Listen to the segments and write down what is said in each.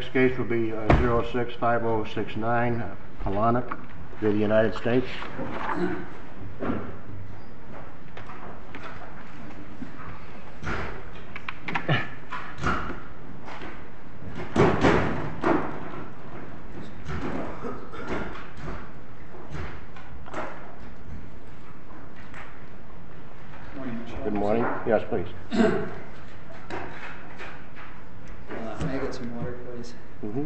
Next case will be 065069, Polonic v. United States. Good morning. Yes, please. May I get some water, please? Mm-hmm.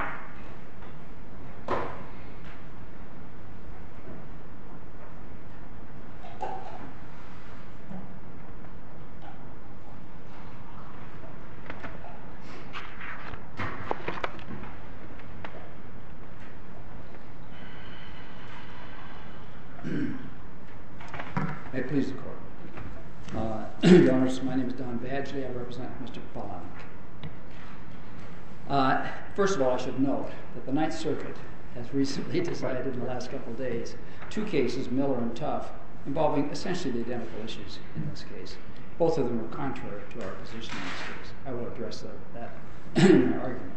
May it please the Court. Your Honors, my name is Don Badgley. I represent Mr. Polonic. First of all, I should note that the Ninth Circuit has recently decided in the last couple of days 2 cases, Miller and Tuff, involving essentially the identical issues in this case. Both of them are contrary to our position in this case. I will address that in my argument.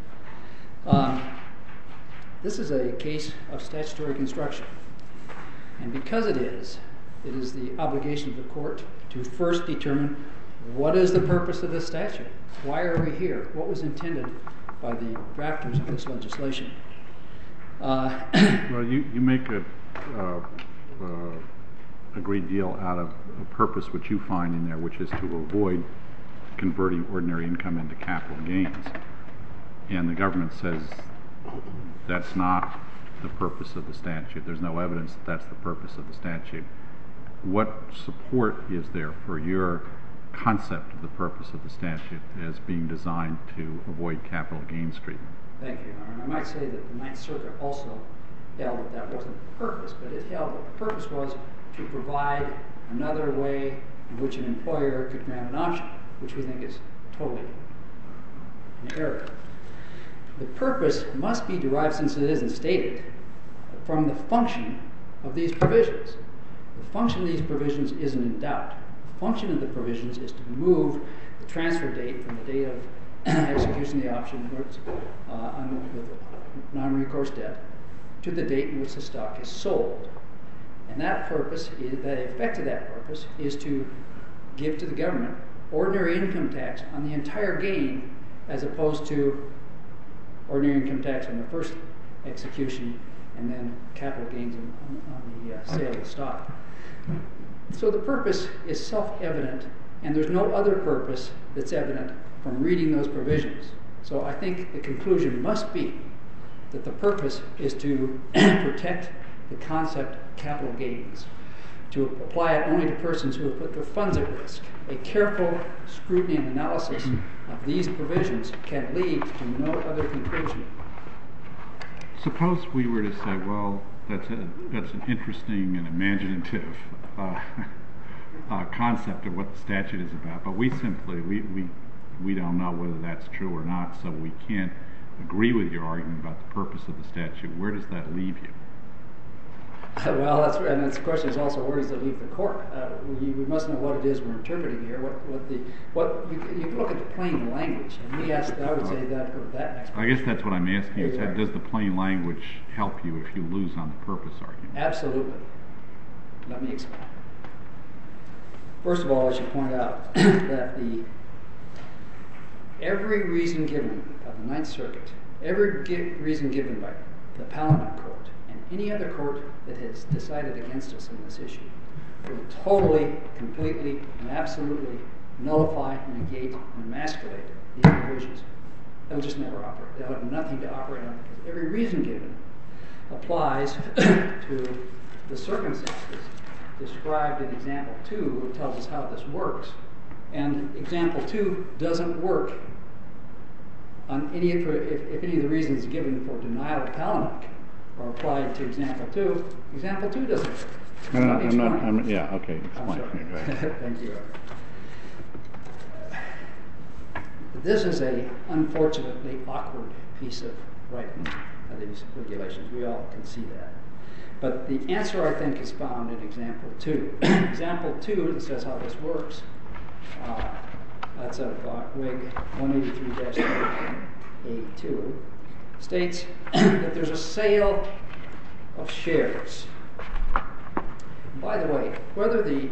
This is a case of statutory construction. And because it is the obligation of the Court to first determine what is the purpose of this statute. Why are we here? What was intended by the drafters of this legislation? Well, you make a great deal out of a purpose which you find in there, which is to avoid converting ordinary income into capital gains. And the government says that's not the purpose of the statute. There's no evidence that that's the purpose of the statute. What support is there for your concept of the purpose of the statute as being designed to avoid capital gains treatment? Thank you, Your Honor. I might say that the Ninth Circuit also held that that wasn't the purpose, but it held that the purpose was to provide another way in which an employer could grant an option, which we think is totally an error. The purpose must be derived, since it isn't stated, from the function of these provisions. The function of these provisions isn't in doubt. The function of the provisions is to move the transfer date from the date of execution of the option with non-recourse debt to the date in which the stock is sold. And that purpose, the effect of that purpose, is to give to the government ordinary income tax on the entire gain, as opposed to ordinary income tax on the first execution and then capital gains on the sale of the stock. So the purpose is self-evident, and there's no other purpose that's evident from reading those provisions. So I think the conclusion must be that the purpose is to protect the concept of capital gains, to apply it only to persons who have put their funds at risk. A careful scrutiny and analysis of these provisions can lead to no other conclusion. Suppose we were to say, well, that's an interesting and imaginative concept of what the statute is about, but we simply we don't know whether that's true or not, so we can't agree with your argument about the purpose of the statute. Where does that leave you? Well, and the question is also, where does it leave the Court? We must know what it is we're interpreting here. You look at the plain language, and we ask. I would say that next. I guess that's what I'm asking you. Does the plain language help you if you lose on the purpose argument? Absolutely. Let me explain. First of all, I should point out that every reason given by the Ninth Circuit, every reason given by the Paladin Court, and any other court that has decided against us on this issue, will totally, completely, and absolutely nullify, negate, and emasculate these provisions. They'll just never operate. They'll have nothing to operate on, because every reason given applies to the circumstances described in Example 2, which tells us how this works. And Example 2 doesn't work on if any of the reasons given for denial of Paladin are applied to Example 2. Example 2 doesn't work. Explain. Thank you. This is an unfortunately awkward piece of writing of these regulations. We all can see that. But the answer, I think, is found in Example 2. Example 2 that says how this works, that's of WIG 183-3. A2, states that there's a sale of shares. By the way, whether the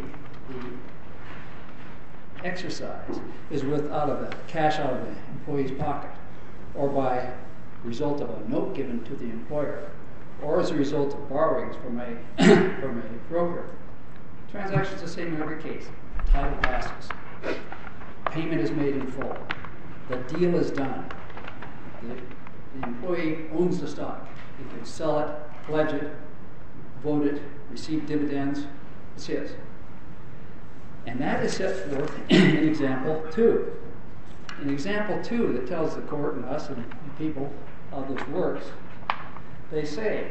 exercise is cash out of the employee's pocket, or by result of a note given to the employer, or as a result of borrowings from a broker, transaction's the same in every case. Title passes. Payment is made in full. The deal is done. The employee owns the stock. He can sell it, pledge it, vote it, receive dividends. It's his. And that is set forth in Example 2. In Example 2, that tells the court and us and people how this works, they say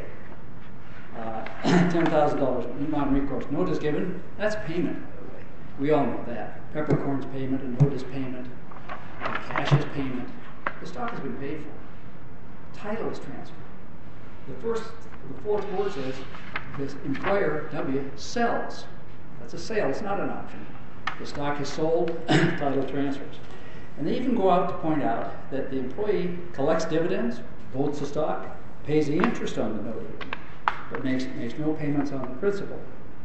$10,000 non-recourse note is given. That's payment, by the way. We all know that. Peppercorn's payment, a note is payment, cash is payment. The stock has been paid for. Title is transferred. The fourth word says this employer, W, sells. That's a sale. It's not an option. The stock is sold, title transfers. And they even go out to point out that the employee collects dividends, votes the stock, pays the interest on the note, but makes no payments on the principal.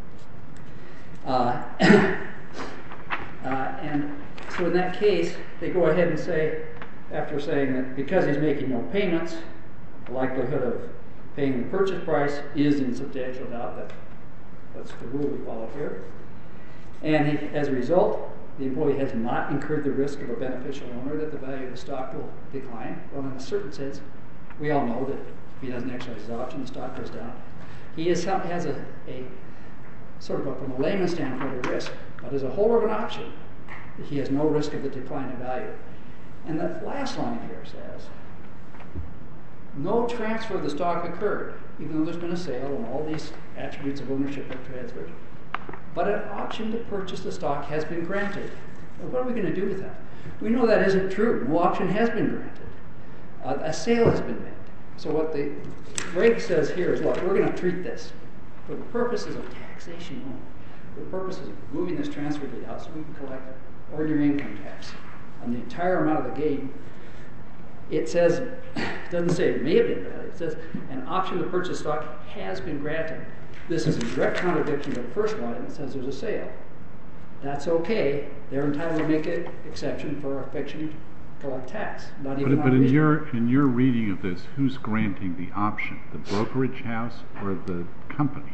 And so in that case, they go ahead and say, after saying that because he's making no payments, the likelihood of paying the purchase price is in substantial doubt. That's the rule we follow here. And as a result, the employee has not incurred the risk of a beneficial owner that the value of the stock will decline. Well, in a certain sense, we all know that if he doesn't exercise his option, the stock goes down. He has a sort of, from a layman's standpoint, a risk. But as a holder of an option, he has no risk of the decline in value. And the last line here says, no transfer of the stock occurred, even though there's been a sale and all these attributes of ownership have transferred. But an option to purchase the stock has been granted. Well, what are we going to do with that? We know that isn't true. No option has been granted. A sale has been made. So what the reg says here is, look, we're going to treat this for the purposes of taxation only, for the purposes of moving this transfer deed out so we can collect ordinary income tax on the entire amount of the gain. It says, it doesn't say it may have been granted. It says an option to purchase stock has been granted. This is in direct contradiction to the first line that says there's a sale. That's okay. They're entitled to make an exception for a fiction to collect tax. Not even but in your reading of this, who's granting the option? The brokerage house or the company?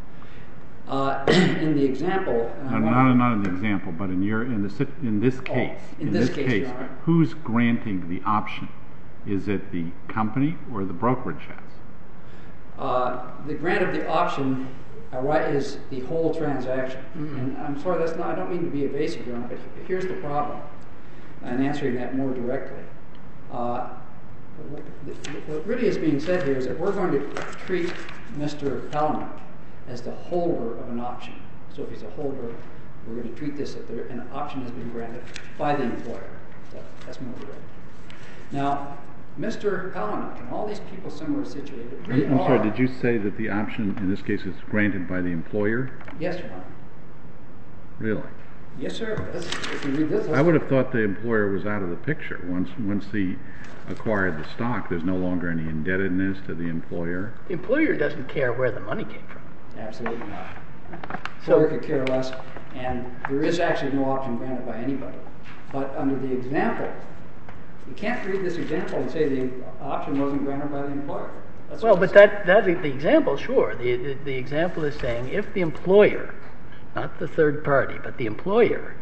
In the example, not in the example, but in this case, in this case, who's granting the option? Is it the company or the brokerage house? The grant of the option is the whole transaction. Mm-hmm. And I'm sorry, I don't mean to be evasive, Your Honor, but here's the problem. And answering that more directly. What really is being said here is that we're going to treat Mr. Palahniuk as the holder of an option. So if he's a holder, we're going to treat this that an option has been granted by the employer. That's more direct. Now, Mr. Palahniuk and all these people similarly situated really I'm sorry, did you say that the option in this case is granted by the employer? Yes, Your Honor. Really? Yes, sir. If you read this, I would have thought the employer was out of the picture. Once he acquired the stock, there's no longer any indebtedness to the employer. The employer doesn't care where the money came from. Absolutely not. The employer could care less, and there is actually no option granted by anybody. But under the example, you can't read this example and say the option wasn't granted by the employer. Well, but that's the example, sure. The example is saying if the employer, not the third party, but the employer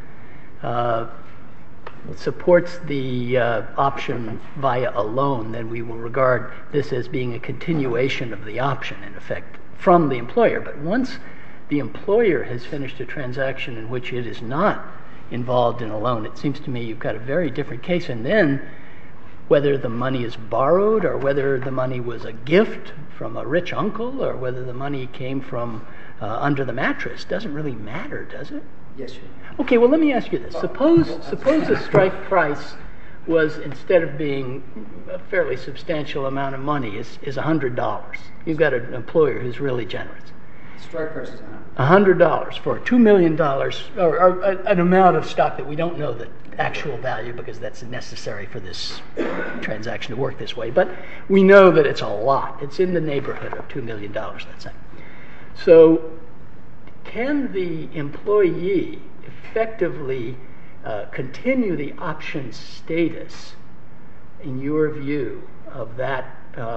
supports the option via a loan, then we will regard this as being a continuation of the option, in effect, from the employer. But once the employer has finished a transaction in which it is not involved in a loan, it seems to me you've got a very different case. And then whether the money is borrowed or whether the money was a gift from a rich uncle or whether the money came from under the mattress doesn't really matter, does it? Yes, sir. Okay, well, let me ask you this. Suppose the strike price was, instead of being a fairly substantial amount of money, is $100. You've got an employer who's really generous. Strike price is $100 for $2 million, or an amount of stock that we don't know that actual value because that's necessary for this transaction to work this way. But we know that it's a lot. It's in the neighborhood of $2 million, let's say. So can the employee effectively continue the option status, in your view, of that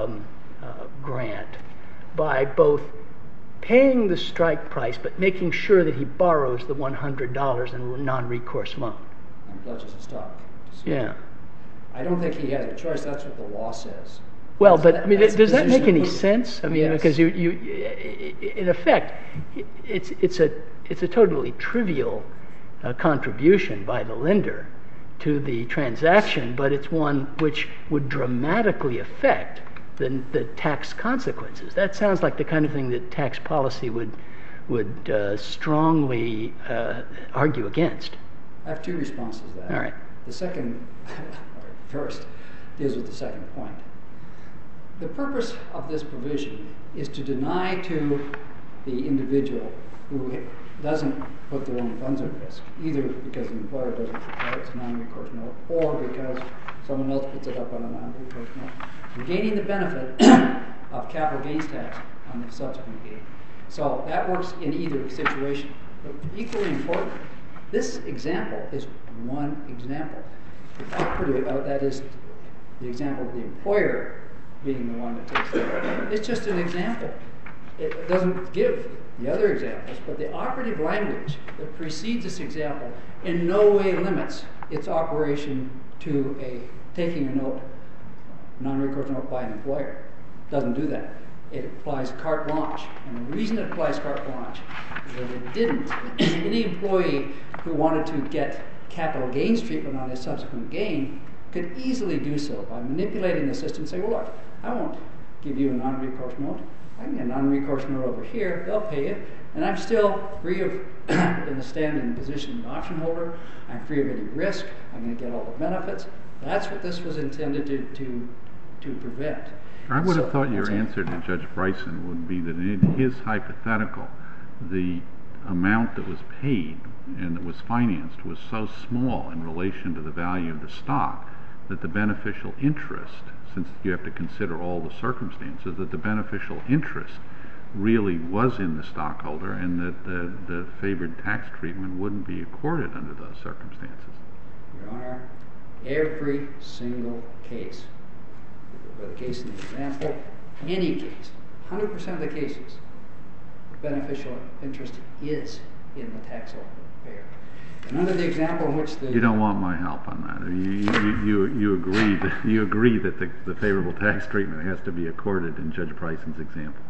grant by both paying the strike price but making sure that he borrows the $100 in a non-recourse loan? And pledges the stock. Yeah. I don't think he has a choice. That's what the law says. Well, but I mean, That's does that make position any put- sense? I mean, Yes. because you, in effect, it's a totally trivial contribution by the lender to the transaction, but it's one which would dramatically affect the tax consequences. That sounds like the kind of thing that tax policy would strongly argue against. I have two responses to that. All right. The second, first, deals with the second point. The purpose of this provision is to deny to the individual who doesn't put their own funds at risk, either because the employer doesn't prepare its non-recourse note, or because someone else puts it up on a non-recourse note, from gaining the benefit of capital gains tax on the subsequent gain. So that works in either situation. But equally important, this example is one example. That is the example of the employer being the one that takes it. It's just an example. It doesn't give the other examples, but the operative language that precedes this example in no way limits its operation to taking a note, non-recourse note by an employer. It doesn't do that. It applies carte blanche. And the reason it applies carte blanche is that it didn't. Any employee who wanted to get capital gains treatment on his subsequent gain could easily do so by manipulating the system and say, well, look, I won't give you a non-recourse note. I can get a non-recourse note over here. They'll pay it. And I'm still free of, in the standing position of an option holder. I'm free of any risk. I'm going to get all the benefits. That's what this was intended to prevent. I would have thought your answer to Judge Bryson would be that in his hypothetical, the amount that was paid and that was financed was so small in relation to the value of the stock that the beneficial interest, since you have to consider all the circumstances, that the beneficial interest really was in the stockholder and that the favored tax treatment wouldn't be accorded under those circumstances. Your Honor, every single case, whether the case in the example, any case, 100% of the cases, beneficial interest is in the taxable payer. And under the example in which the... You don't want my help on that. You agree that the favorable tax treatment has to be accorded in Judge Bryson's example.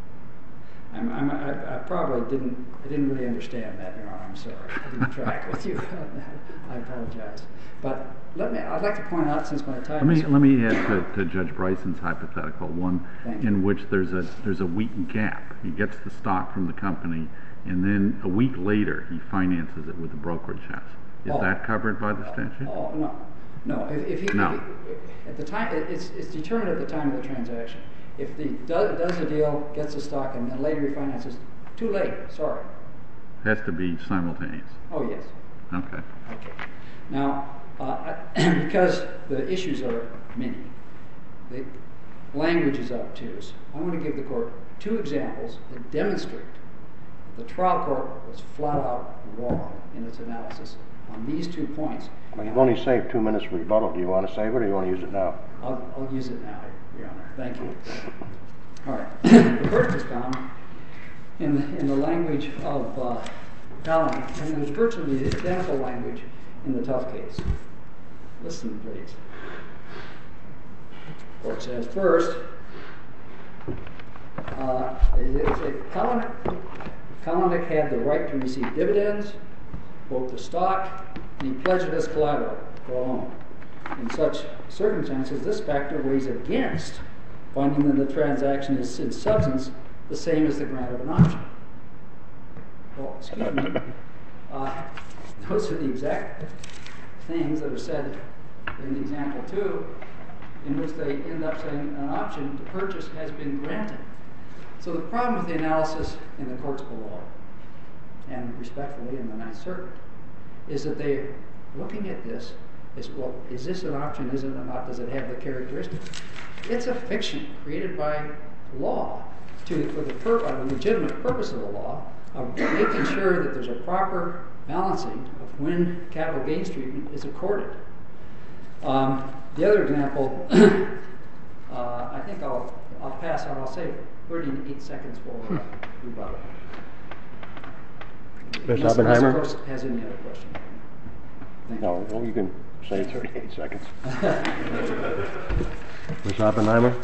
I probably didn't really understand that, Your Honor. I'm sorry. I didn't track with you on that. I apologize. But I'd like to point out, since my time is... Let me add to Judge Bryson's hypothetical one in which there's a week gap. He gets the stock from the company, and then a week later he finances it with a brokerage house. Is that covered by the statute? Oh, no. At the time, it's determined at the time of the transaction. If he does a deal, gets the stock, and then later refinances, too late. Sorry. Has to be simultaneous. Oh, yes. Okay. Now, because the issues are many, the language is obtuse, I want to give the court two examples that demonstrate the trial court was flat out wrong in its analysis on these 2 points. Well, you've only saved 2 minutes for rebuttal. Do you want to save it or do you want to use it now? I'll use it now, Your Honor. Thank you. All right. The first is found in the language of Fallon, and there's virtually the identical language in the Tough case. Listen, please. The court says, first, Kalanick had the right to receive dividends, both the stock, and he pledged it as collateral for a loan. In such circumstances, this factor weighs against finding that the transaction is in substance the same as the grant of an option. Well, excuse me. Those are the exact things that are said in example 2, in which they end up saying an option to purchase has been granted. So the problem with the analysis in the courts below, and respectfully in the Ninth Circuit, is that they looking at this is, well, is this an option, is it or not, does it have the characteristics? It's a fiction created by law for the legitimate purpose of the law of making sure that there's a proper balancing of when capital gains treatment is accorded. The other example, I think I'll pass on. I'll save 38 seconds for rebuttal. Ms. Oppenheimer? Of course, has any other question? Thank you. No, well, you can say 38 seconds. Ms. Oppenheimer?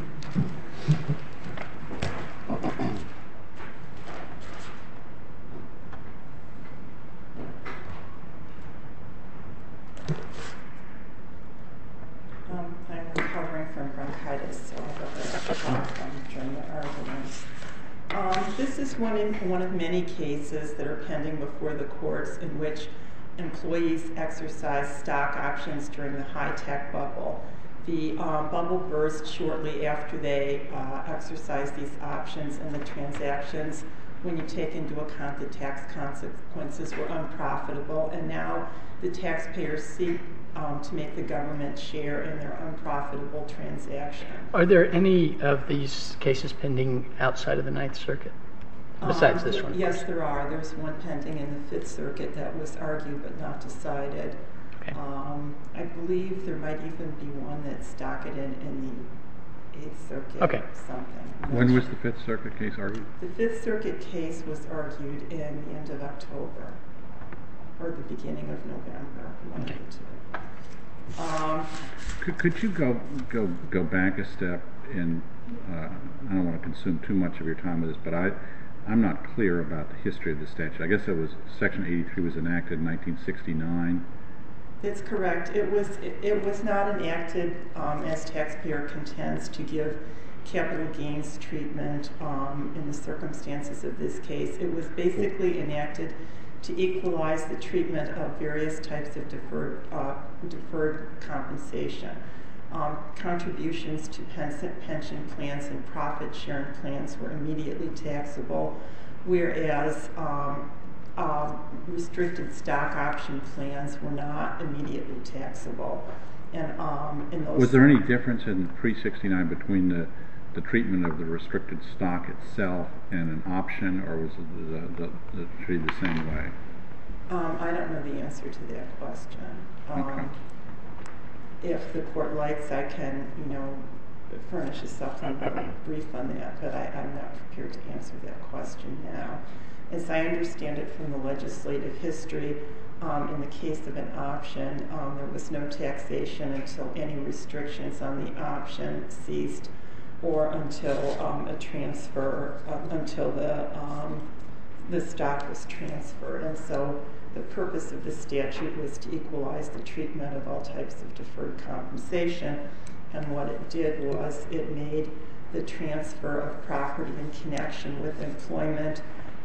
I'm recovering from bronchitis, so I hope I don't talk during the arguments. This is one of many cases that are pending before the courts in which employees exercise stock options during the high-tech bubble. The bubble burst shortly after they exercised these options, and the transactions, when you take into account the tax consequences, were unprofitable, and now the taxpayers seek to make the government share in their unprofitable transaction. Are there any of these cases pending outside of the Ninth Circuit, besides this one? Yes, there are. There's one pending in the Fifth Circuit that was argued but not decided. Okay. I believe there might even be one that's docketed in the Eighth Circuit or something. When was the Fifth Circuit case argued? The Fifth Circuit case was argued in the end of October or the beginning of November. One of the two. Could you go back a step in, I don't want to consume too much of your time with this, but I'm not clear about the history of the statute. I guess it was Section 83 was enacted in 1969. That's correct. It was not enacted, as taxpayer contends, to give capital gains treatment in the circumstances of this case. It was basically enacted to equalize the treatment of various types of deferred compensation. Contributions to pension plans and profit-sharing plans were immediately taxable, whereas restricted stock option plans were not immediately taxable. Was there any difference in pre-69 between the treatment of the restricted stock itself and an option, or was it treated the same way? I don't know the answer to that question. Okay. If the court likes, I can, furnish a supplemental brief on that, but I'm not prepared to answer that question now. As I understand it from the legislative history, in the case of an option, there was no taxation until any restrictions on the option ceased, or until a transfer, until the stock was transferred. And so the purpose of the statute was to equalize the treatment of all types of deferred compensation. And what it did was it made the transfer of property in connection with employment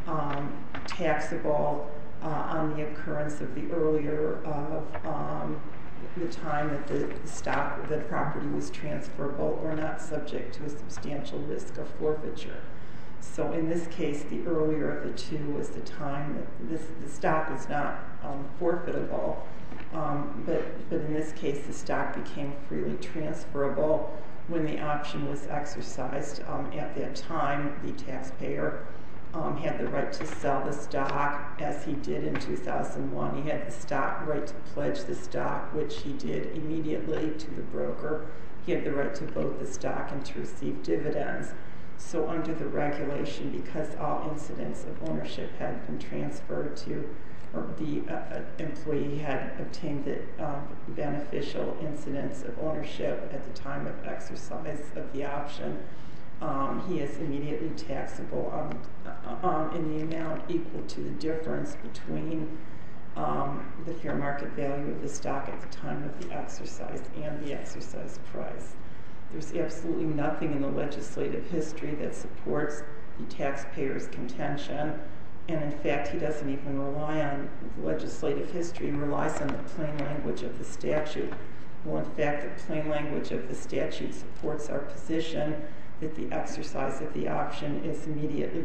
taxable on the occurrence of the earlier of the time that the property was transferable or not subject to a substantial risk of forfeiture. So in this case, the earlier of the two was the time that the stock was not forfeitable, but in this case, the stock became freely transferable when the option was exercised. At that time, the taxpayer had the right to sell the stock, as he did in 2001. He had the right to pledge the stock, which he did immediately to the broker. He had the right to vote the stock and to receive dividends. So under the regulation, because all incidents of ownership had been transferred to, or the employee had obtained the beneficial incidents of ownership at the time of exercise of the option, he is immediately taxable in the amount equal to the difference between the fair market value of the stock at the time of the exercise and the exercise price. There's absolutely nothing in the legislative history that supports the taxpayer's contention, and in fact, he doesn't even rely on the legislative history. He relies on the plain language of the statute. Well, in fact, the plain language of the statute supports our position that the exercise of the option is immediately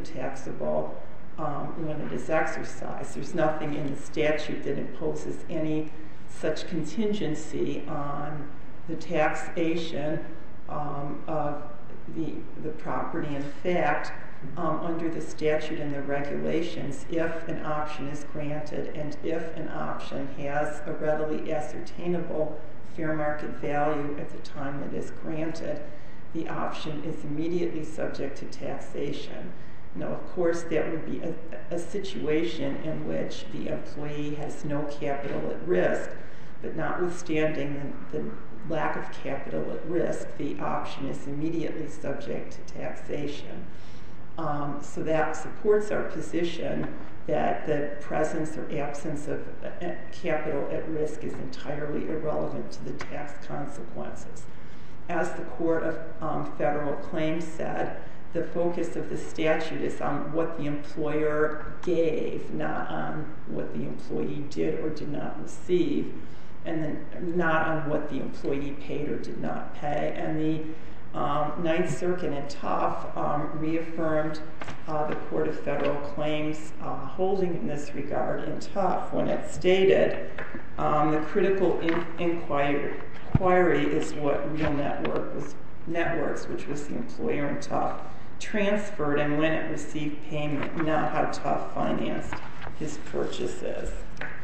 taxable when it is exercised. There's nothing in the statute that imposes any such contingency on the taxation of the property. In fact, under the statute and the regulations, if an option is granted and if an option has a readily ascertainable fair market value at the time it is granted, the option is immediately subject to taxation. Now, of course, that would be a situation in which the employee has no capital at risk, but notwithstanding the lack of capital at risk, the option is immediately subject to taxation. So that supports our position that the presence or absence of capital at risk is entirely irrelevant to the tax consequences. As the Court of Federal Claims said, the focus of the statute is on what the employer gave, not on what the employee did or did not receive, and then not on what the employee paid or did not pay. And the Ninth Circuit in Tuff reaffirmed the Court of Federal Claims holding in this regard in Tuff when it stated the critical inquiry is what Real Networks, which was the employer in Tuff, transferred and when it received payment, not how Tuff financed his purchases.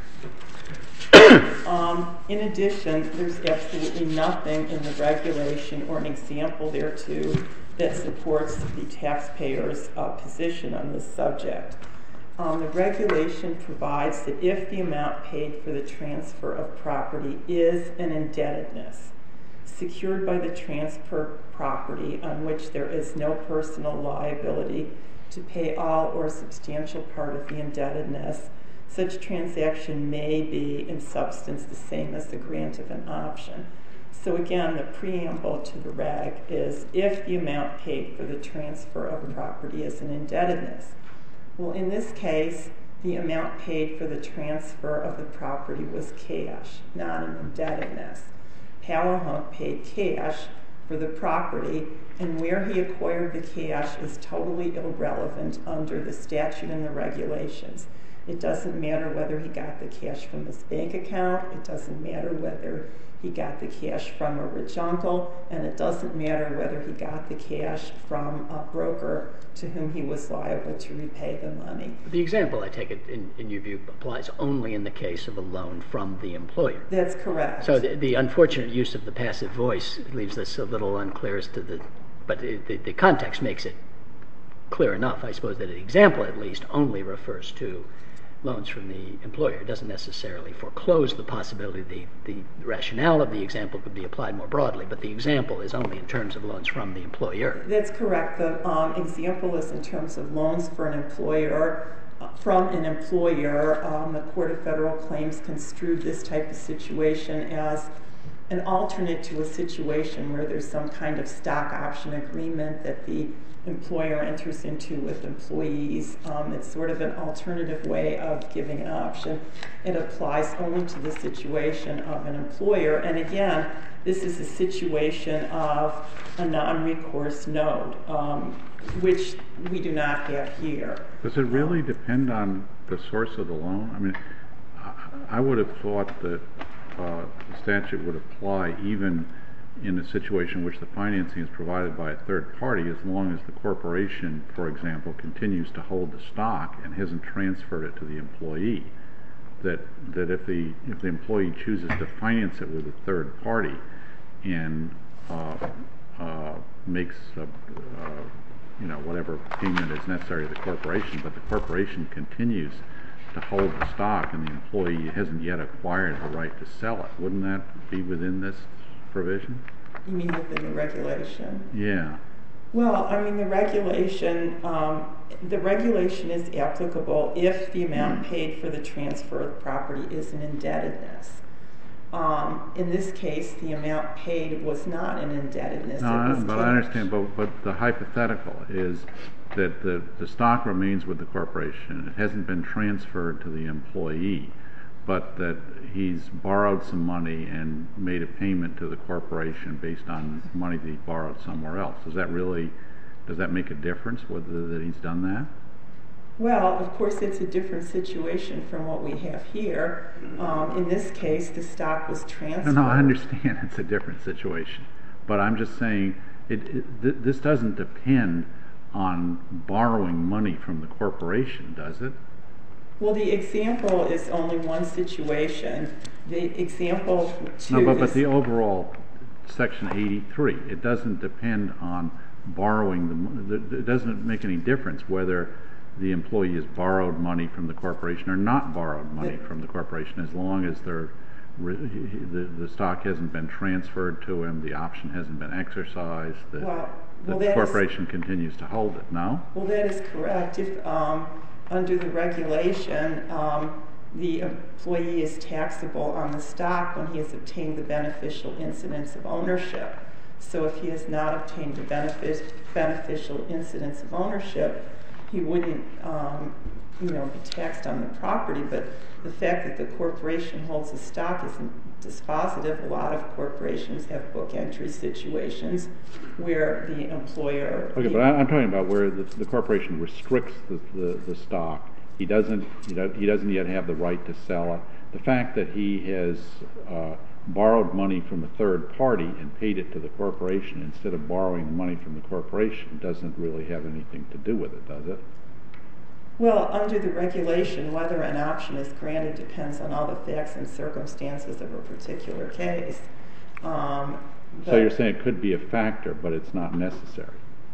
In addition, there's absolutely nothing in the regulation or an example thereto that supports the taxpayer's position on this subject. The regulation provides that if the amount paid for the transfer of property is an indebtedness secured by the transfer property on which there is no personal liability to pay all or a substantial part of the indebtedness, such transaction may be in substance the same as the grant of an option. So again, the preamble to the reg is if the amount paid for the transfer of property is an indebtedness. Well, in this case, the amount paid for the transfer of the property was cash, not an indebtedness. Palahunk paid cash for the property, and where he acquired the cash is totally irrelevant under the statute and the regulations. It doesn't matter whether he got the cash from his bank account, it doesn't matter whether he got the cash from a rich uncle, and it doesn't matter whether he got the cash from a broker to whom he was liable to repay the money. The example, I take it, in your view, applies only in the case of a loan from the employer. That's correct. So the unfortunate use of the passive voice leaves this a little unclear as to but the context makes it clear enough, I suppose, that the example at least only refers to loans from the employer. It doesn't necessarily foreclose the possibility the rationale of the example could be applied more broadly, but the example is only in terms of loans from the employer. That's correct. The example is in terms of loans for an employer. From an employer, the Court of Federal Claims construed this type of situation as an alternate to a situation where there's some kind of stock option agreement that the employer enters into with employees. It's sort of an alternative way of giving an option. It applies only to the situation of an employer. And again, this is a situation of a non-recourse note, which we do not have here. Does it really depend on the source of the loan? I mean, I would have thought that the statute would apply even in a situation in which the financing is provided by a third party, as long as the corporation, for example, continues to hold the stock and hasn't transferred it to the employee. That if the employee chooses to finance it with a third party and makes whatever payment is necessary to the corporation, but the corporation continues to hold the stock and the employee hasn't yet acquired the right to sell it, wouldn't that be within this provision? You mean within the regulation? Yeah. Well, I mean, the regulation is applicable if the amount paid for the transfer of the property is an indebtedness. In this case, the amount paid was not an indebtedness. No, but I understand. But the hypothetical is that the stock remains with the corporation. It hasn't been transferred to the employee, but that he's borrowed some money and made a payment to the corporation based on money that he borrowed somewhere else. Does that make a difference whether that he's done that? Well, of course, it's a different situation from what we have here. In this case, the stock was transferred. No, I understand it's a different situation. But I'm just saying this doesn't depend on borrowing money from the corporation, does it? Well, the example is only one situation. The example two but the overall Section 83, it doesn't depend on borrowing the money. It doesn't make any difference whether the employee has borrowed money from the corporation or not borrowed money from the corporation, as long as the stock hasn't been transferred to him, the option hasn't been exercised, the corporation continues to hold it, no? Well, that is correct. If under the regulation, the employee is taxable on the stock when he has obtained the beneficial incidence of ownership. So if he has not obtained the beneficial incidence of ownership, he wouldn't be taxed on the property. But the fact that the corporation holds the stock isn't dispositive. A lot of corporations have book entry situations where the employer... Okay, but I'm talking about where the corporation restricts the stock. He doesn't yet have the right to sell it. The fact that he has borrowed money from a third party and paid it to the corporation instead of borrowing the money from the corporation doesn't really have anything to do with it, does it? Well, under the regulation, whether an option is granted depends on all the facts and circumstances of a particular case. So you're saying it could be a factor, but it's not necessary?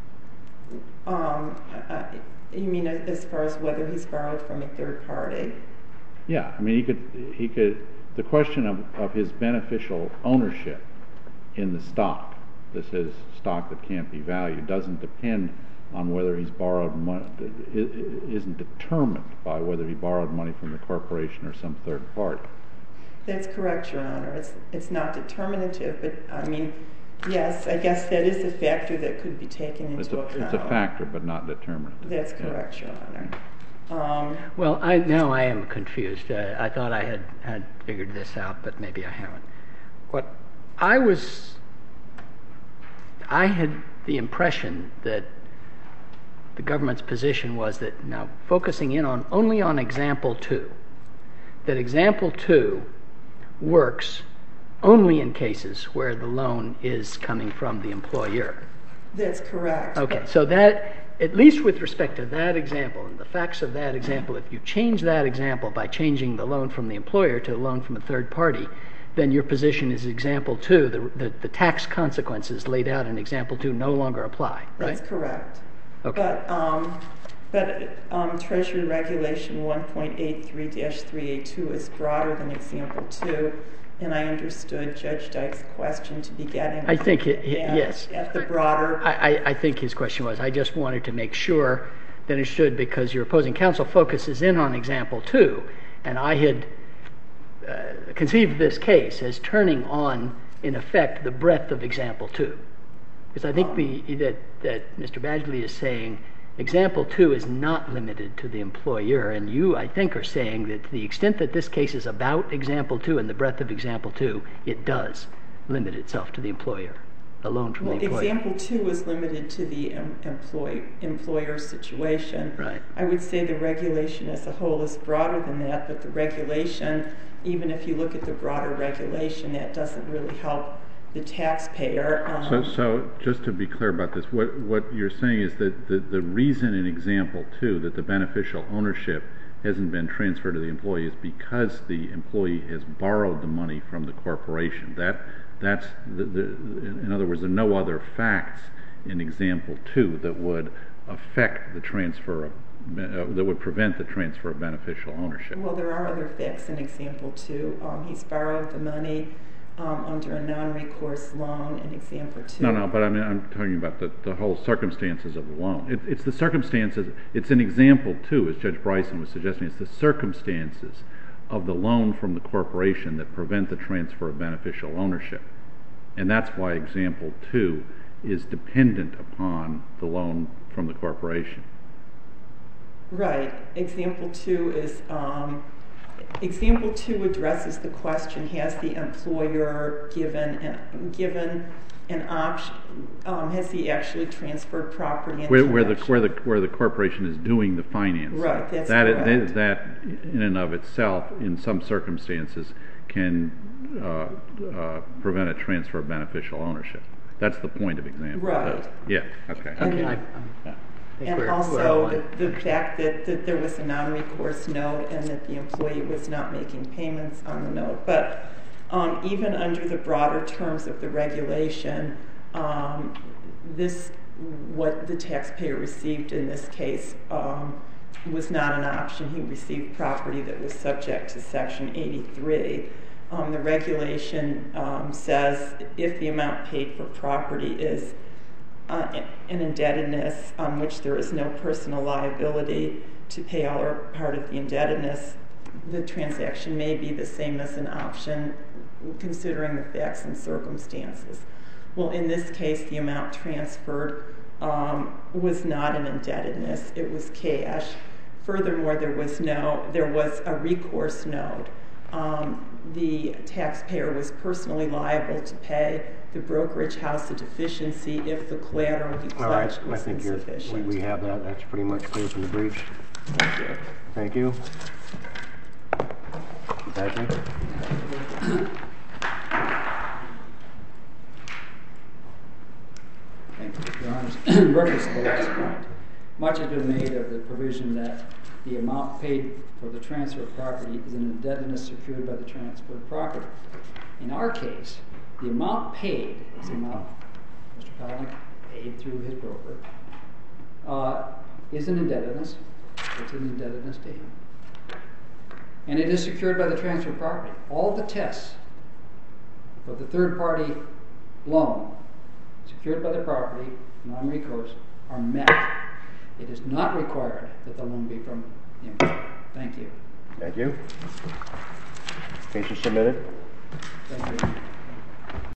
You mean as far as whether he's borrowed from a third party? Yeah, I mean, he could. The question of his beneficial ownership in the stock, this is stock that can't be valued, doesn't depend on whether he's borrowed money. It isn't determined by whether he borrowed money from the corporation or some third party. That's correct, Your Honor. It's not determinative, but I mean, yes, I guess that is a factor that could be taken into account. It's a factor, but not determinative. That's correct, Your Honor. Well, now I am confused. I thought I had figured this out, but maybe I haven't. I had the impression that the government's position was that, now focusing in only on example 2, that example 2 works only in cases where the loan is coming from the employer. That's correct. Okay, so that, at least with respect to that example and the facts of that example, if you change that example by changing the loan from the employer to a loan from a third party, then your position is example 2, the tax consequences laid out in example 2 no longer apply, right? That's correct. Okay. But Treasury Regulation 1.83-382 is broader than example 2, and I understood Judge Dyke's question to be getting yes. At the broader... I think his question was, I just wanted to make sure that it should, because your opposing counsel focuses in on example 2, and I had conceived this case as turning on, in effect, the breadth of example 2. Because I think that Mr. Badgley is saying example 2 is not limited to the employer, and you, I think, are saying that to the extent that this case is about example 2 and the breadth of example 2, it does limit itself to the employer, a loan from the employer. Example 2 is limited to the employer situation. Right. I would say the regulation as a whole is broader than that, but the regulation, even if you look at the broader regulation, that doesn't really help the taxpayer. So just to be clear about this, what you're saying is that the reason in example 2 that the beneficial ownership hasn't been transferred to the employee is because the employee has borrowed the money from the corporation. In other words, there are no other facts in example 2 that would affect the transfer that would prevent the transfer of beneficial ownership. Well, there are other facts in example 2. He's borrowed the money under a non-recourse loan in example 2. No, but I mean, I'm talking about the whole circumstances of the loan. It's the circumstances, it's in example 2, as Judge Bryson was suggesting, it's the circumstances of the loan from the corporation that prevent the transfer of beneficial ownership. And that's why example 2 is dependent upon the loan from the corporation. Right. Example 2 addresses the question, has the employer given an option, has he actually transferred property? Where the corporation is doing the financing. Right, that's that correct. That in and of itself, in some circumstances, can prevent a transfer of beneficial ownership. That's the point of example. Right. Yeah, okay. And also the fact that there was a non-recourse note and that the employee was not making payments on the note. But even under the broader terms of the regulation, what the taxpayer received in this case was not an option. He received property that was subject to Section 83. The regulation says if the amount paid for property is an indebtedness on which there is no personal liability to pay all or part of the indebtedness, the transaction may be the same as an option considering the facts and circumstances. Well, in this case, the amount transferred was not an indebtedness. It was cash. Furthermore, there was a recourse note. The taxpayer was personally liable to pay the brokerage house a deficiency if the collateral he pledged was insufficient. We have that. That's pretty much clear from the briefs. Thank you. Thank you. Thank you. Thank you, Your Honors. In reference to the last point, much has been made of the provision that the amount paid for the transfer of property is an indebtedness secured by the transferred property. In our case, the amount paid is the amount Mr. Palaniuk paid through his broker, is an indebtedness. It's an indebtedness to him. And it is secured by the transferred property. All the tests for the third-party loan secured by the property, non-recourse, are met. It is not required that the loan be from the employer. Thank you. Thank you. Case is submitted. Thank you.